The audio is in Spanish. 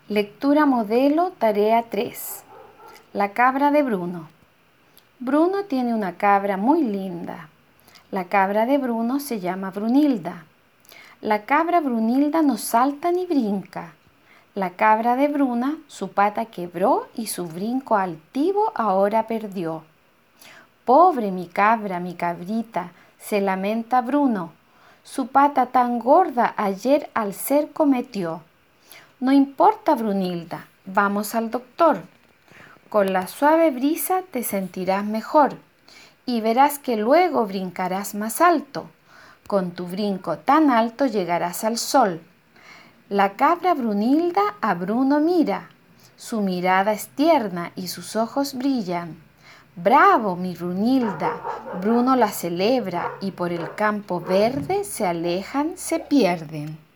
Lectura modelo, tarea 3. La cabra de Bruno. Bruno tiene una cabra muy linda. La cabra de Bruno se llama Brunilda. La cabra Brunilda no salta ni brinca. La cabra de Bruna, su pata quebró y su brinco altivo ahora perdió. Pobre mi cabra, mi cabrita, se lamenta Bruno. Su pata tan gorda ayer al cerco metió. No importa, Brunilda, vamos al doctor. Con la suave brisa te sentirás mejor y verás que luego brincarás más alto. Con tu brinco tan alto llegarás al sol. La cabra Brunilda a Bruno mira. Su mirada es tierna y sus ojos brillan. ¡Bravo, mi Brunilda! Bruno la celebra y por el campo verde se alejan, se pierden.